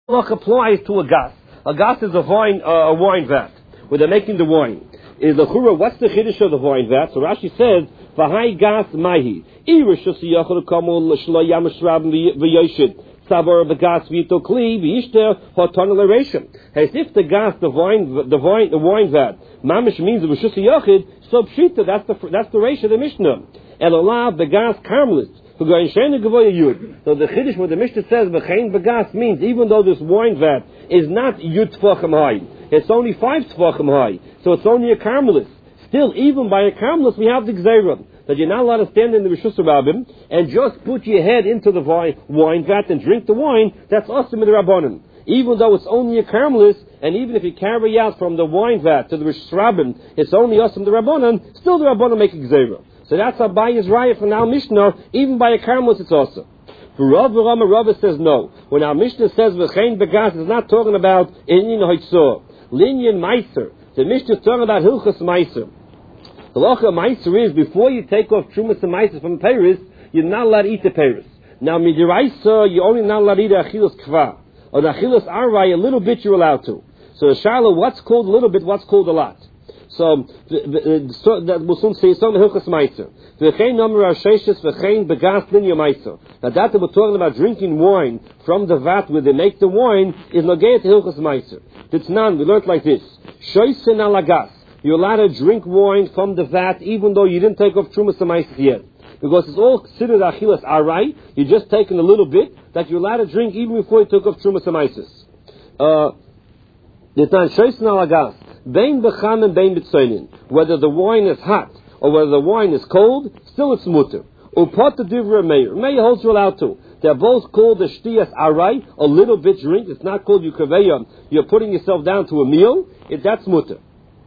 Look applies to a gas. A gas is a wine vat where they're making the wine. Is the chura? What's the chiddush of the wine vat? So Rashi says, "V'hai gas mahi." As if the gas, the wine vat, mamish means the rishus yachid. So pshita, that's the reisha of the Mishnah. Elolav the gas karmelis. So the chiddush where the Mishnah says v'chein begas means even though this wine vat is not yud tfachim high, it's only 5 tfachim high, so it's only a karmelis. Still, even by a karmelis, we have the gzeira that you're not allowed to stand in the rishus rabbim and just put your head into the wine vat and drink the wine. That's awesome in the rabbanim. Even though it's only a karmelis, and even if you carry out from the wine vat to the rishus rabbim, it's only awesome the rabbanim. Still, the rabbanim make a gzeira. So that's Abaye's raya from our Mishnah. Even by a karmelis, it's awesome. For Rava says no. When our Mishnah says v'chein begas, it's not talking about inyan hoitzor, linyan meiser. The Mishnah is talking about hilchas meiser. The lacha meiser is before you take off trumas and meiser from the peiros, you're not allowed to eat the peiros. Now midiraisa, you're only not allowed to eat the achilas kva or the achilas arai. A little bit you're allowed to. So Sharla, what's called a little bit? What's called a lot? So that will soon say some hilchas meiser. V'chein number asheishes v'chein begas linya meiser. Now that we're talking about drinking wine from the vat where they make the wine is nogei to hilchas meiser. It's none. We learned like this: shoysen alagas. You're allowed to drink wine from the vat even though you didn't take off trumas and meiser yet, because it's all considered achilas arai. You're just taking a little bit that you're allowed to drink even before you took off trumas and meiser. It's not shoysen alagas. Bein b'cham and bein b'tzoinin. Whether the wine is hot or whether the wine is cold, still it's mutter. Upot the divra meir. Meir holds you allowed to. They're both called the shtiyas arai, a little bit drink. It's not called yukaveya. You're putting yourself down to a meal. That's mutter.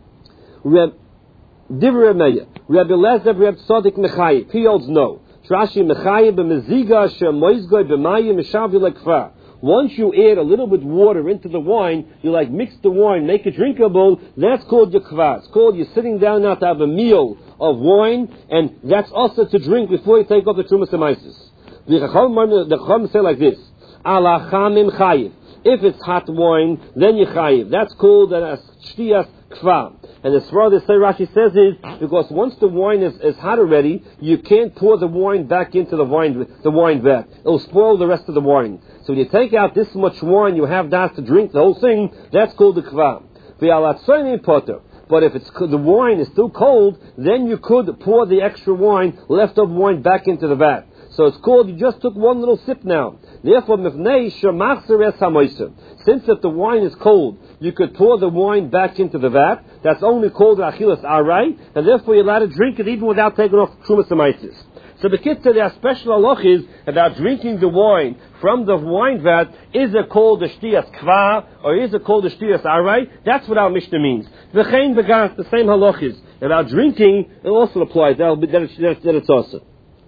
Divra meir. Rabbi Lezer, Rabbi Tzadik Mechayim. He holds no. Trashi Mechayim b'meziga shem moizgoi b'mayim mishavi lekfar. Once you add a little bit water into the wine, you mix the wine, make it drinkable, that's called your kva. It's called you're sitting down now to have a meal of wine, and that's also to drink before you take off the trumas and meises. The Chacham say like this: Ala chamim chayiv. If it's hot wine, then you chayiv. That's called a shtiyas kva. And as far as Rashi says is because once the wine is hot already, you can't pour the wine back into the wine vat. It'll spoil the rest of the wine. So when you take out this much wine, you have that to drink the whole thing. That's called the kva. But if the wine is still cold, then you could pour the extra wine, leftover wine, back into the vat. So it's called, you just took one little sip now. Therefore, since if the wine is cold, you could pour the wine back into the vat. That's only called achilas arai, and therefore you're allowed to drink it even without taking off trumas and meises. So the kitzah, there are special halachas about drinking the wine from the wine vat. Is it called the shtiyas kva or is it called the shtiyas arai? That's what our Mishnah means. V'chein begas, the same halachas about drinking, it also applies. That it's also.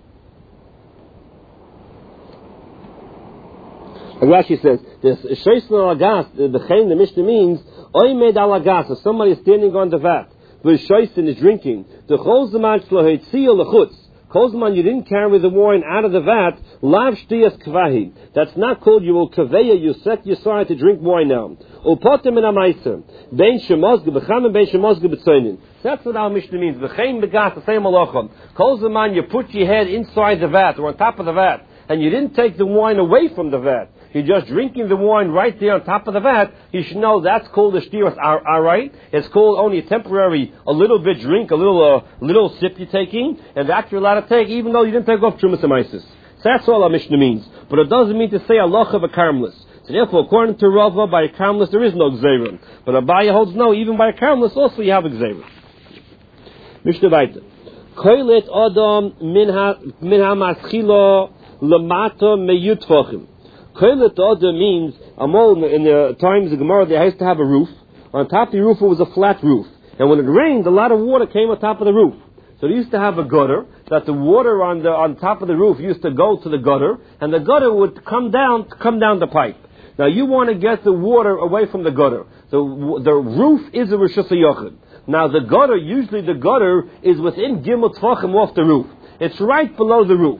And Rashi says, the Mishnah means, oimed alagas, if somebody is standing on the vat, v'shoysen is drinking, the cholzman shlohetziyah lechutz, cholzman you didn't carry the wine out of the vat, lav shtiyas kvahi. That's not called you will kaveya, you set your side to drink wine now. Upotem in amaiser, bein shemozge b'cham and bein shemozge b'tzoinin. That's what our Mishnah means. V'chein begas, the same halachah. Cholzman, you put your head inside the vat or on top of the vat, and you didn't take the wine away from the vat. You're just drinking the wine right there on top of the vat. You should know that's called the shtiyas arai. It's called only a temporary, a little bit drink, a little sip you're taking, and that you're allowed to take even though you didn't take off trumas and meises. So that's all our Mishnah means. But it doesn't mean to say halacha of a karmelis. So therefore, according to Rava, by a karmelis there is no gzeira. But Abaye holds no, even by a karmelis also you have a gzeira. Mishnah weiter. Koilet adam minha maschilo lamata meyutfachim. Koilet adam means, in the times of Gemara, they used to have a roof. On top of the roof, it was a flat roof. And when it rained, a lot of water came on top of the roof. So they used to have a gutter, that the water on top of the roof used to go to the gutter, and the gutter would come down the pipe. Now you want to get the water away from the gutter. The roof is a rishus yochid. Now usually the gutter is within gimel tfachim off the roof. It's right below the roof.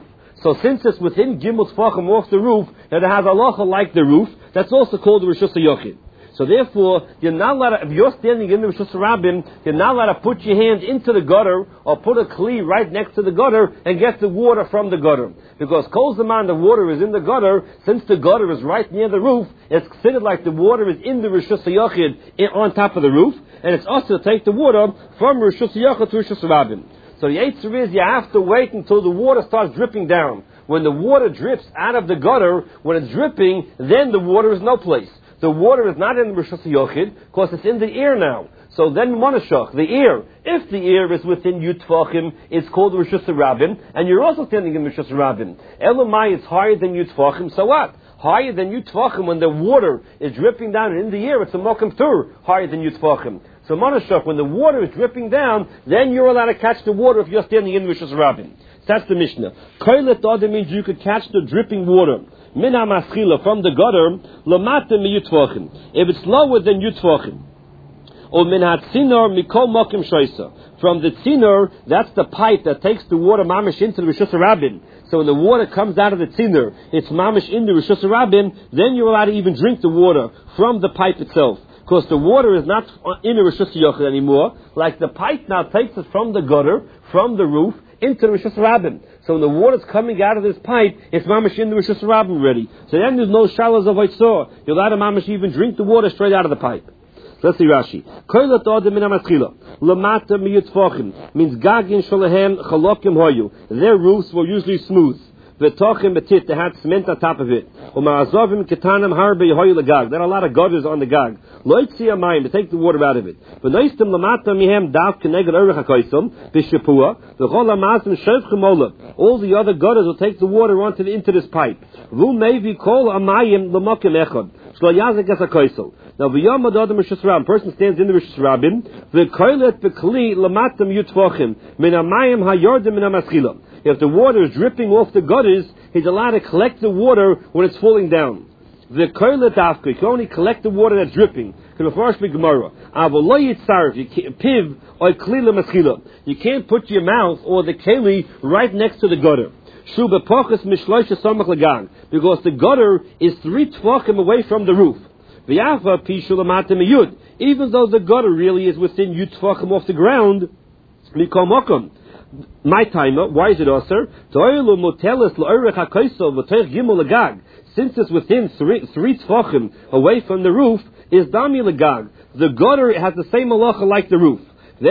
So since it's within Gimel Tfachim off the roof, that it has halacha like the roof, that's also called the Rishus HaYochid. So therefore, you're not allowed to, if you're standing in the Rishus Rabbim, you're not allowed to put your hand into the gutter or put a kli right next to the gutter and get the water from the gutter. Because Kol Zaman, the water is in the gutter, since the gutter is right near the roof, it's considered like the water is in the Rishus HaYochid on top of the roof, and it's also to take the water from Rishus HaYochid to Rishus Rabbim. So the answer is you have to wait until the water starts dripping down. When the water drips out of the gutter, when it's dripping, then the water is no place. The water is not in the Rishus HaYochid, because it's in the ear now. So then Monashach, the ear, if the ear is within Yud Tfachim, it's called Rishus Rabbim, and you're also standing in Rishus Rabbim. Elamai is higher than Yud Tfachim, so what? Higher than Yud Tfachim, when the water is dripping down in the ear, it's a Mokum Tur, higher than Yud Tfachim. So Monashach, when the water is dripping down, then you're allowed to catch the water if you're standing in Rishus Rabbim. That's the Mishnah. Koilet Odem means you could catch the dripping water. Min ha'maschila, from the gutter, lamata miyut tvachim. If it's lower than yut tvachim. Or min ha'tzinor mikol mokim shoisa. From the tzinor, that's the pipe that takes the water mamish into the Rishus Rabbim. So when the water comes out of the tzinor, it's mamish in the Rishus Rabbim, then you're allowed to even drink the water from the pipe itself. Because the water is not in the Rishus HaYochid anymore, like the pipe now takes it from the gutter, from the roof, into the Rishus Rabbim. So when the water's coming out of this pipe, it's mamish in the Rishus Rabbim already. So then there's no shalas of Oitzor. You're allowed to mamish even drink the water straight out of the pipe. So let's see Rashi. Koilat Odem min ha'maschila. Lamata miyut tvachim. Means gagin shalahem chalokim hoyu. Their roofs were usually smooth. V'tochim betit, they had cement on top of it. U'ma'azovim ketanam harbe yehoyu legag. There are a lot of gutters on the gag. Loitzi amayim, to take the water out of it. V'noistim lamata mihem dav keneged orech hakoisom, b'shepua, v'chol ha'mazim shevchem olav. All the other gutters will take the water into this pipe. V'u mevi kol amayim l'mokim echad. Shlo yazek es hakoisel. Now v'yom adodem Rishus Rabbim, person stands in the Rishus Rabbim, v'koilet v'kli lamatam yutvachim, min amayim hayordim min ha'maschila. If the water is dripping off the gutters, he's allowed to collect the water when it's falling down. The koilet afka, you can only collect the water that's dripping. You can't put your mouth or the keli right next to the gutter. Because the gutter is 3 tvachim away from the roof. Even though the gutter really is within yud tvachim off the ground, my timer, why is it also? Since it's within 3 tvachim away from the roof, is dami legag. The gutter has the same halacha like the roof.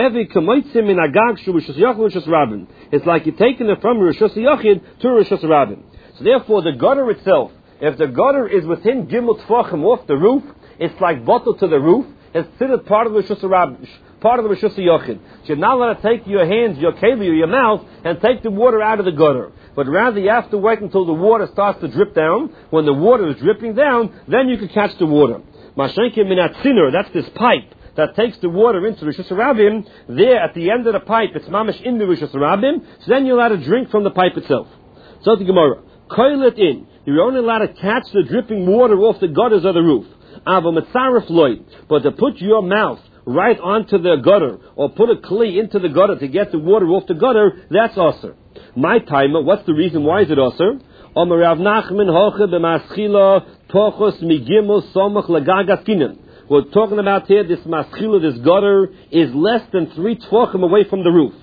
It's like you're taking it from Rishus HaYochid to Rishus Rabbim. So therefore, the gutter itself, if the gutter is within Gimel Tfachim off the roof, it's like bottle to the roof. It's considered part of the Rishus Rabbim, part of the Rishus HaYochid. So you're not allowed to take your hands, your keli, or your mouth, and take the water out of the gutter. But rather, you have to wait until the water starts to drip down. When the water is dripping down, then you can catch the water. Mashenkim minat sinner, that's this pipe that takes the water into Rishus Rabbim. There, at the end of the pipe, it's mamish in the Rishus Rabbim. So then you're allowed to drink from the pipe itself. So the Gemara, coil it in. You're only allowed to catch the dripping water off the gutters of the roof. But to put your mouth right onto the gutter, or put a kli into the gutter to get the water off the gutter, that's asur. My timer, what's the reason? Why is it asur? We're talking about here, this maschila, this gutter, is less than 3 tvachim away from the roof.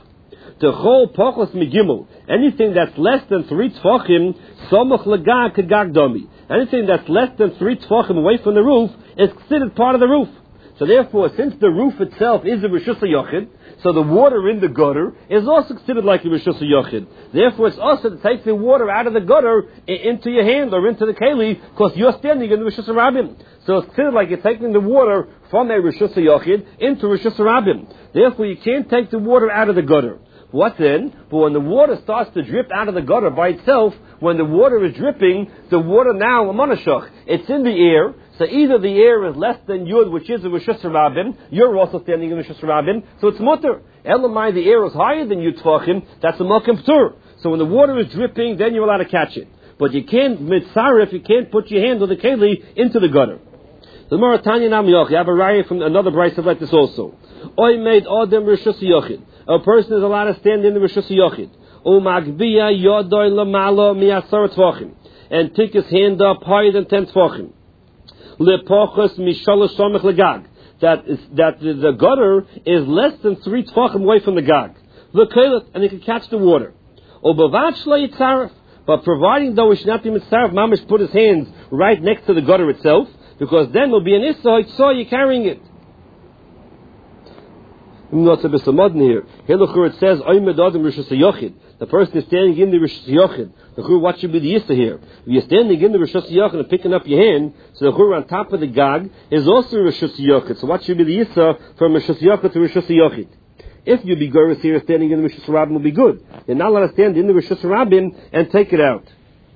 Anything that's less than 3 tvachim, somach legag kagag domi. Anything that's less than 3 tvachim away from the roof is considered part of the roof. So therefore, since the roof itself is a Rishus HaYochid, so the water in the gutter is also considered like a Rishus HaYochid. Therefore, it's also to take the water out of the gutter into your hand or into the keli, because you're standing in the Rishus Rabbim. So it's considered like you're taking the water from a Rishus HaYochid into Rishus Rabbim. Therefore, you can't take the water out of the gutter. What then? But when the water starts to drip out of the gutter by itself, when the water is dripping, the water now, Monashach, it's in the air. So either the air is less than Yud, which is a Rishus Rabbim, you're also standing in Rishus Rabbim, so it's mutter. Elamai, the air is higher than Yud Tvachim, that's a Mokum Ptur. So when the water is dripping, then you're allowed to catch it. But you can't, mitzaref, you can't put your hand or the keli into the gutter. The Maratanya Nam Yoch, you have a raya from another brayse like this also. Oy made Odem Rishus HaYochid. A person is allowed to stand in the Rishus HaYochid. Umagbiya yodoy lamalo mi'asar tvachim, and take his hand up higher than 10 tvachim. Lepochos mishalosh somech legag, that the gutter is less than 3 tvachim away from the gag. L'keilet, and he can catch the water. Ubavat shlo yitzaref, but providing though he should not be mitzaref, mamish put his hands right next to the gutter itself, because then will be an issa, so you're carrying it. Not a bit here. Here it says, the person is standing in the Rishus Yochid. What should be the issa here? If you're standing in the Rishus Yochid and picking up your hand, so the on top of the gag is also Rishus Yochid. So what should be the issa from Rishus Yochid to Rishus Yochid? If you be Goris here standing in the Rishus Rabbim will be good. You're not allowed to stand in the Rishus Rabbim and take it out.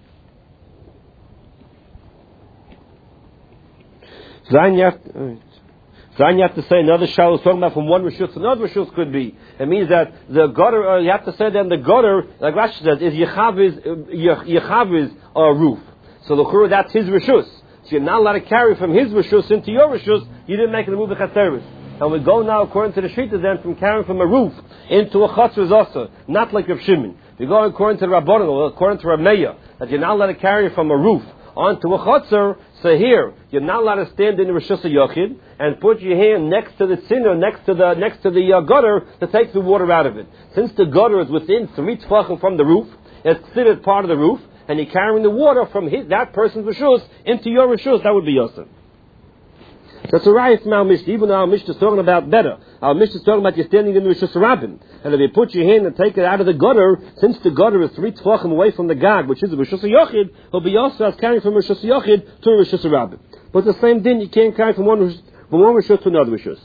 Then you have to say another shal is talking about from one rishus to another rishus could be. It means that the gutter, you have to say then the gutter, like Rashi said, is Yechaviz roof. So the that's his rishus. So you're not allowed to carry from his rishus into your rishus. You didn't make it a move service. And we go now according to the Shita then from carrying from a roof into a chatzar is also not like Rav Shimon. We go according to the Rabbanon or according to Rav Meir that you're not allowed to carry from a roof onto a chatzar. So here, you're not allowed to stand in the Rishus Yochid and put your hand next to the tziner, next to the gutter to take the water out of it. Since the gutter is within 3 tefachim from the roof, it's considered part of the roof, and you're carrying the water from that person's Rishus into your Rishus, that would be Yosef. That's a riot from our Mishnah, even though our Mishnah is talking about better. Our Mishnah is talking about you're standing in the Rishus Rabbim. And if you put your hand and take it out of the gutter, since the gutter is 3 tefachim away from the gag, which is the Rishus Yochid, will be also as carrying from Rishus Yochid to Rishus Rabbim. But the same thing, you can't carry from one Rishus to another Rishus.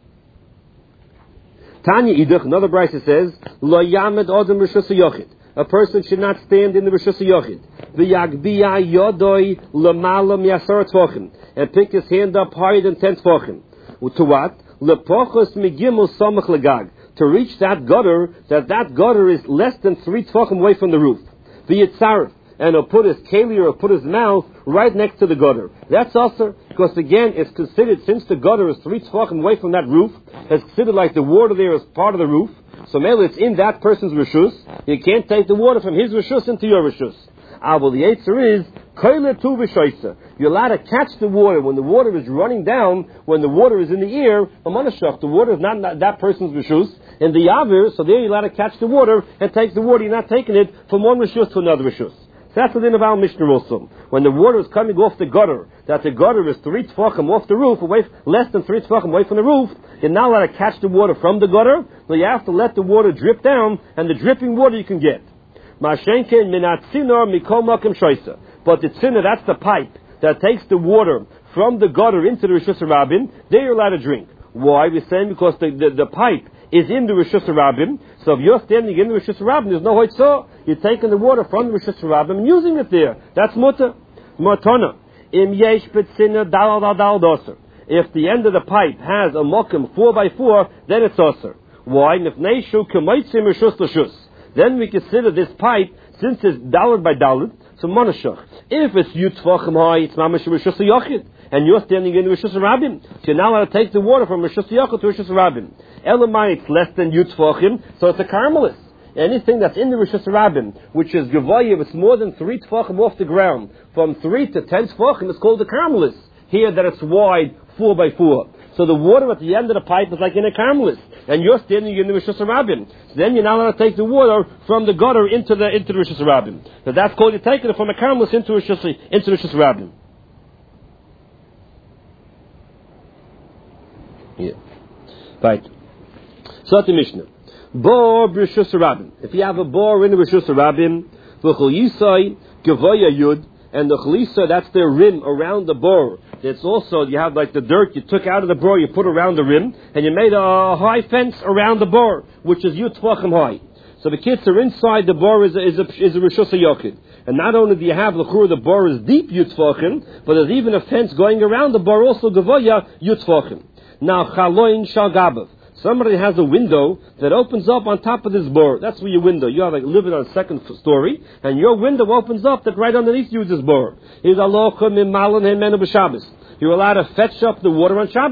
Tanya Idach, another brayso says, Lo yamed odem Rishus Yochid. A person should not stand in the Rishus Yochid. V'yagbiya yodoi l'mala mi'asar tvachim, and pick his hand up higher than 10 tvachim. To what? Lepochos migimel samach legag, to reach that gutter is less than 3 tvachim away from the roof. V'yitzaref, and he'll put his keli or put his mouth right next to the gutter. That's also because again it's considered, since the gutter is 3 tvachim away from that roof, it's considered like the water there is part of the roof. So mainly it's in that person's rishus. You can't take the water from his rishus into your rishus. But the answer is koile tu v'shoisa. You're allowed to catch the water when the water is running down, when the water is in the ear. The water is not that person's rishus. In the yavir, so there you're allowed to catch the water and take the water. You're not taking it from one rishus to another rishus. So that's within of our Mishnah also. When the water is coming off the gutter, that the gutter is 3 tefachim off the roof, less than 3 tefachim away from the roof, you're not allowed to catch the water from the gutter, so you have to let the water drip down, and the dripping water you can get. But the tziner, that's the pipe that takes the water from the gutter into the Rishus Rabbim, there you're allowed to drink. Why? We're saying because the pipe is in the Rishus Rabbim, so if you're standing in the Rishus Rabbim, there's no hoitzah. You're taking the water from the Rishus Rabbim and using it there. That's mutter. Matana. Im yesh betzina dal doser. If the end of the pipe has a mokum 4x4, then it's doser. Why? Nifneishu k'moitzim rishus l'shus. Then we consider this pipe, since it's dalad by dalad, so monashach. If it's yutzvachim high, it's mamash rishus yochid, and you're standing in Rishus Rabbim, so you're now allowed to take the water from Rishus Yochid to Rishus Rabbim. Elamai, it's less than yutzvachim, so it's a carmelis. Anything that's in the Rishus Rabbim, which is Gevayim, it's more than 3 tefachim off the ground. From 3 to 10 tefachim, it's called a carmelis. Here that it's wide, 4x4. So the water at the end of the pipe is like in a carmelis. And you're standing in the Rishus Rabbim. So then you're not allowed to take the water from the gutter into the Rishus Rabbim. So that's called you're taking it from a carmelis into Rishus Rabbim. Yeah. Right. So the Mishnah. Bor b'Rishus Rabbim. If you have a bor in the Rishus Rabbim, v'chol yisai gevaya yud, and the chalisa, that's their rim around the bor. It's also, you have like the dirt you took out of the bor, you put around the rim, and you made a high fence around the bor, which is yud tvachim high. So the kids are inside the bor is a Rishus Yochid. And not only do you have the bor is deep yud tvachim, but there's even a fence going around the bor also gevaya yud tvachim. Now chaloin shal gabav. Somebody has a window that opens up on top of this bor. That's where your window. You have like living on a second story, and your window opens up that right underneath you is this bor. You're allowed to fetch up the water on Shabbos.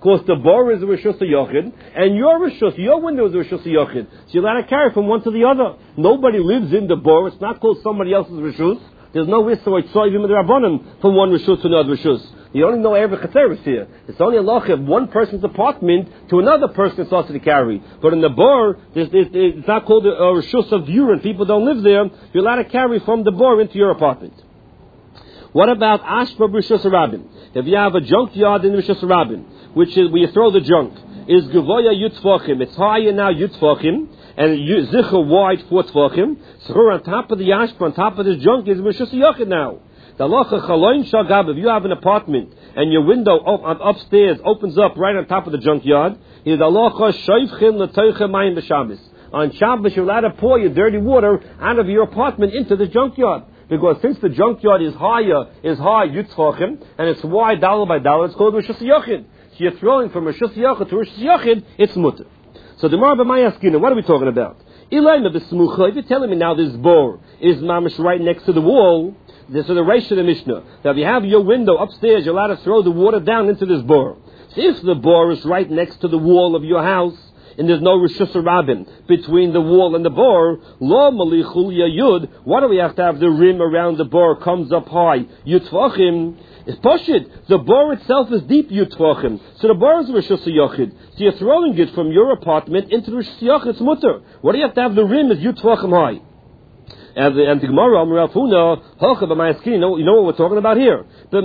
Because the bor is a Rishus HaYochid, and your window is a Rishus HaYochid. So you're allowed to carry from one to the other. Nobody lives in the bor. It's not called somebody else's Rishus. There's no Issa or Tzoyvim and Rabbanim from one Rishus to another Rishus. You only know Erev Chatzeres here. It's only a loch of one person's apartment to another person it's also to carry. But in the bor, it's not called a Rishus of Yurin. People don't live there. You're allowed to carry from the bor into your apartment. What about Ashba Rishus Rabbin? If you have a junkyard in Rishus Rabbin, which is where you throw the junk, is Gevoya Yutzvachim. It's higher now Yutzvachim, and Zichur wide 4 Tvachim. So on top of the Ashba, on top of this junk is Rishus Yochid now. The halacha chaloin shagab, if you have an apartment and your window upstairs opens up right on top of the junkyard, is the halacha shoyfchin l'toiche mayim b'Shabbos. On Shabbos, you're allowed to pour your dirty water out of your apartment into the junkyard. Because since the junkyard is high Yutzvachim, and it's wide dollar by dollar, it's called Rishus Yochid. So you're throwing from Rishus Yochid to Rishus Yochid, it's mutter. So the Gemara b'Maya Askina, what are we talking about? If you're telling me now this bor is mamish right next to the wall, this is the Reish of the Mishnah. Now if you have your window upstairs, you're allowed to throw the water down into this bor. So if the bor is right next to the wall of your house, and there's no Rishus Rabbin between the wall and the bor, lo malichul yud, why do we have to have the rim around the bor comes up high? Yutzvachim. It's poshit. The bor itself is deep Yutzvachim. So the bor is Rishus Yochid. So you're throwing it from your apartment into the Rishus Yochid. It's mutter. What do you have to have the rim is Yutzvachim high? And the Gemara, you know what we're talking about here. We're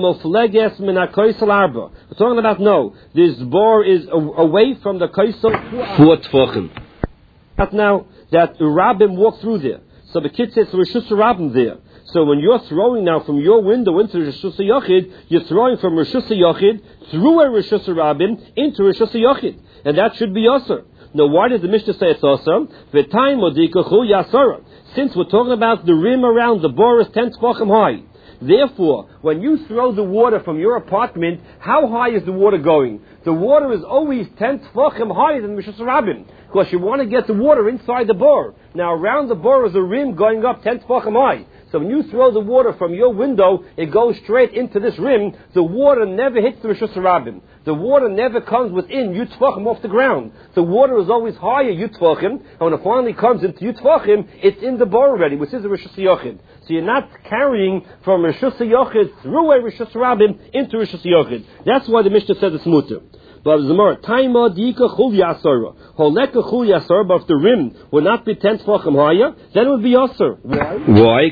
talking about, no, this bor is away from the Kaisel 4 Tvachim. Now, that Rabbim walk through there. So the kid says, Rishus Rabbim there. So when you're throwing now from your window into Rishus Yochid, you're throwing from Rishus Yochid through a Rishus Rabbim into Rishus Yochid. And that should be Yasser. Now, why did the Mishnah say it's Yasser? V'tayim odikachu Yasser. Since we're talking about the rim around the bor is 10 tefachim high. Therefore, when you throw the water from your apartment, how high is the water going? The water is always 10 tefachim higher than Rishus Rabbim, because you want to get the water inside the bor. Now, around the bor is a rim going up 10 tefachim high. So when you throw the water from your window, it goes straight into this rim. The water never hits the Rishus Rabbim. The water never comes within Yutzvachim off the ground. The water is always higher Yutzvachim, and when it finally comes into Yutzvachim, it's in the bor already, which is a Rishus Yochid. So you're not carrying from Rishus Yochid through a Rishus Rabbim into Rishus Yochid. That's why the Mishnah says it's mutter. But Zamar, Taima Dika Chul Yasara. Holeka Chul Yasara, but if the rim would not be 10 tefachim higher, then it would be Yasar. Why?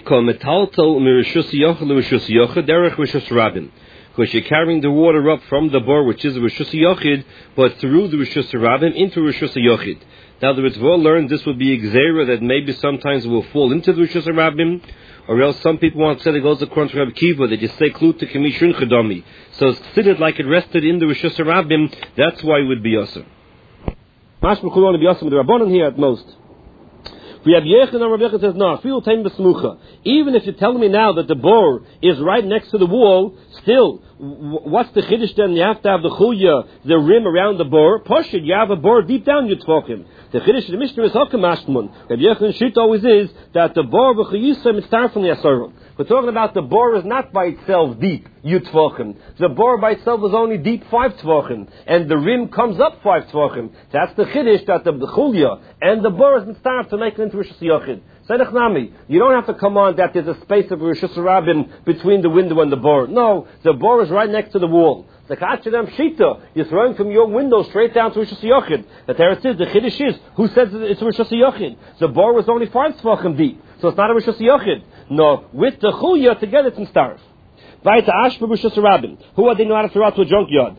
Because you're carrying the water up from the bor, which is Rishus Yochid, but through the Rishus Rabbim into Rishus Yochid. Now, the Ritva learned this would be Xera, that maybe sometimes it will fall into the Rishus Rabbim, or else some people want to say it goes according to Rabbi Kiva, they just say Klut to Kamishun Chadami. So it's considered like it rested in the Rishus Rabbim, that's why it would be Yasser. Mashma could only be Yasser with the Rabbanon here at most. We have Yechon and Rabbi Yechon says, no, feel time besmucha. Even if you're telling me now that the bor is right next to the wall, still, what's the chiddush then? You have to have the chuya, the rim around the bor. Poshid, you have a bor deep down your tefachim. The chiddush of the Mishnah is hakamashmun. Rabbi Yechon's shit always is that the bor v'chayisem is tar from the asarim. We're talking about the bor is not by itself deep, Yutzvachim. The bor by itself is only deep 5 tvachim, and the rim comes up 5 tvachim. That's the chiddush that the chulya and the bor is starved to make it into Rishus Yochid. Sedech Nami, you don't have to come on that there's a space of Rishus Rabbim between the window and the bor. No, the bor is right next to the wall. The Kachadam Shita, you're throwing from your window straight down to Rishus Yochid. The Teretz is, the chiddush is, who says it's Rishus Yochid? The bor was only 5 tvachim deep, so it's not a Rishus Yochid. No, with the chulya together it's in starve. Weiter Ashba Rishus Rabbim. Who are they know how to throw out to a junkyard?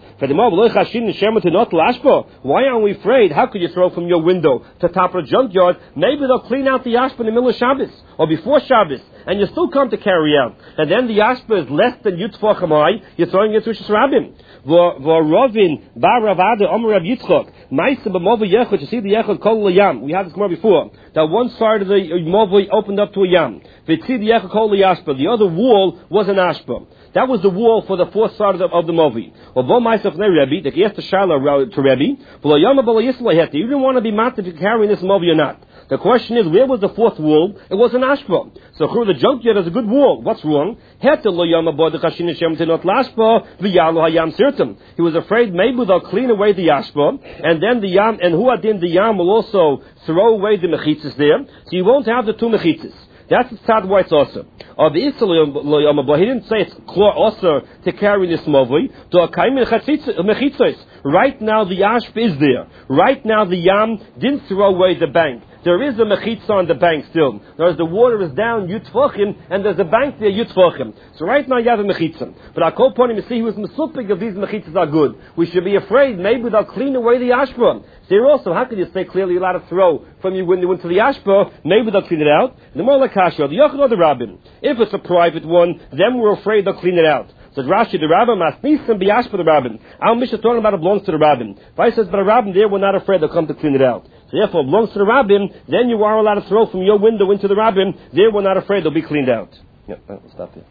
Why aren't we afraid? How could you throw from your window to top of a junkyard? Maybe they'll clean out the Ashba in the middle of Shabbos or before Shabbos, and you still come to carry out. And then the Ashba is less than Yutzvachim high. You're throwing it to Rishus Rabbim. V'Rovin Bar Ravada Omer Rav Yitzchok. Ma'isa b'Movay Yechot. You see the Yechot Kol L'Yam. We had this more before. That one side of the Movay opened up to a Yam. V'Tzi the Yechot Kol L'Ashba. The other wall was an Ashba. That was the wall for the fourth side of the Movi. He asked the Shaila to Rebbe, you didn't want to be matter carrying this Movi or not. The question is, where was the fourth wall? It was an ashba. So the junkyard is a good wall. What's wrong? He was afraid maybe they'll clean away the ashba, and then the yam, and huadin the yam will also throw away the mechitzas there, so you won't have the two mechitzas. That's the sad why it's also. He didn't say it's also to carry this movie. Right now the ashb is there. Right now the yam didn't throw away the bank. There is a mechitza on the bank still. Whereas the water is down Yutfachim, and there's a bank there Yutfachim. So right now you have a mechitza. But our co-ponim, you see, he was mesupik if these mechitzas are good. We should be afraid maybe they'll clean away the ashba. There also, how can you say clearly you're allowed to throw from you when they went to the ashba? Maybe they'll clean it out. The more like kasha, the yochid or the rabbin. If it's a private one, then we're afraid they'll clean it out. So Rashi, the rabbin, masnisim biyash for the rabbin. Our Mishnah talking about it belongs to the rabbin. If I says, but a rabbin there, we're not afraid they'll come to clean it out. So therefore, it belongs to the rabbin, then you are allowed to throw from your window into the rabbin. There, we're not afraid they'll be cleaned out. Yeah, we'll stop there.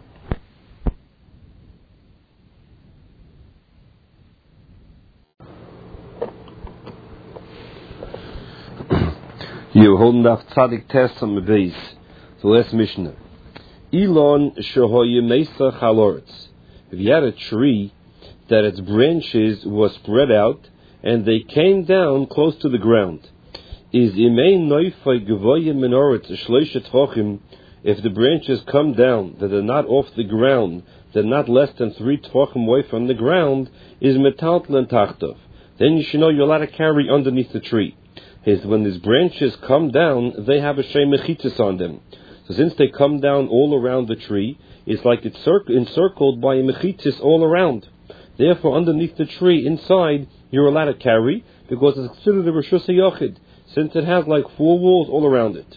You holding up Tzadik Test on the base. The last Mishnah. Elon Shehoye Mesa Chaloretz. If you had a tree that its branches were spread out and they came down close to the ground, is Imein Noifai Gavoye Menoretz Shleishet Tvochim. If the branches come down that are not off the ground, they're not less than 3 Tvochim away from the ground, is Metaltlen Tachtov. Then you should know you're allowed to carry underneath the tree. Is when these branches come down, they have a shem mechitzis on them. So since they come down all around the tree, it's like it's encircled by a mechitzis all around. Therefore, underneath the tree, inside, you're allowed to carry, because it's considered a Reshus HaYochid, since it has like 4 walls all around it.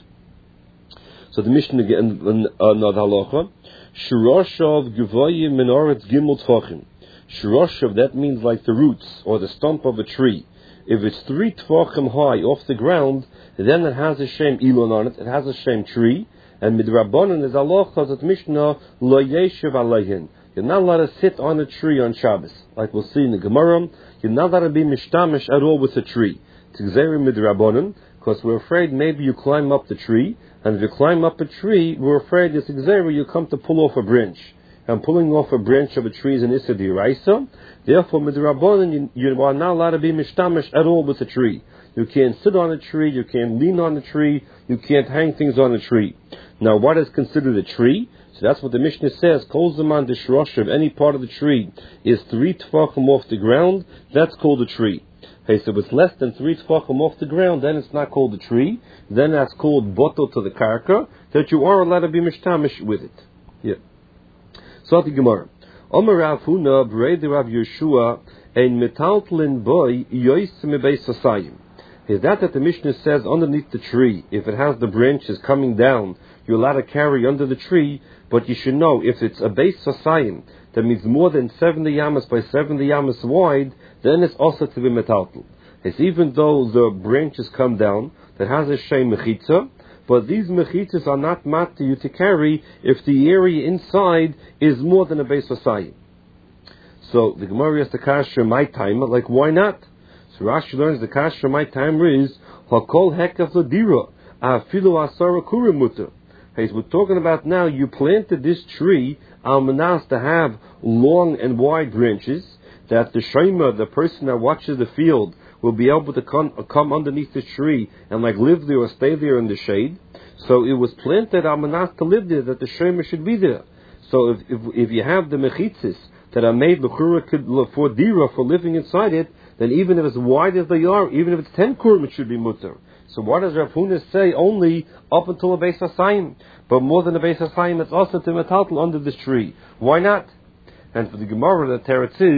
So the Mishnah again, another halacha, Shuroshav Gevayim Menoretz Gimel Tvochim. Shuroshav, that means like the roots, or the stump of a tree. If it's 3 Tvochim high off the ground, then it has a shem Elon on it, it has a shem tree, and midrabanan is halacha that Mishnah lo yeshiv aleihin. You're not allowed to sit on a tree on Shabbos, like we'll see in the Gemara. You're not allowed to be mishtamish at all with a tree. It's gzerim midrabanan, because we're afraid maybe you climb up the tree, and if you climb up a tree, we're afraid it's gzerim you come to pull off a branch. And pulling off a branch of a tree is an issa d'oraisa. Therefore, midrabanan, you are not allowed to be mishtamish at all with a tree. You can't sit on a tree, you can't lean on a tree, you can't hang things on a tree. Now, what is considered a tree? So that's what the Mishnah says. Kol zaman d'shrosh, of any part of the tree is 3 tefachim off the ground, that's called a tree. Okay, so if it's less than 3 tefachim off the ground, then it's not called a tree. Then that's called boto to the karka, that you are allowed to be mishtamish with it. Yeah. So the Gemara. Omer Rav Huna b'rei de Rav Yeshua ein metaltlin boy yois mebeis asayim. Is that the Mishnah says underneath the tree, if it has the branches coming down, you're allowed to carry under the tree, but you should know, if it's a beis asayim, that means more than 70 yamas by 70 yamas wide, then it's also to be metaltl. It's even though the branches come down, that has a shem mechitza, but these mechitzas are not mat to you to carry if the area inside is more than a beis asayim. So the Gemara has the kasha my time, like why not? So Rashi learns the kasha my time is hakol hekaf ladira afilu asara kurimuta. Hey, so we're talking about now. You planted this tree almanas to have long and wide branches that the shema, the person that watches the field, will be able to come underneath the tree and like live there or stay there in the shade. So it was planted almanas to live there, that the shema should be there. So if you have the mechitzis that are made for dira, for living inside it, then even if it's wide as they are, even if it's 10 kurim, it should be mutter. So what does Rav Huna say? Only up until a beis asayim, but more than a beis asayim, it's also to metaltal under this tree. Why not? And for the Gemara, the teretz is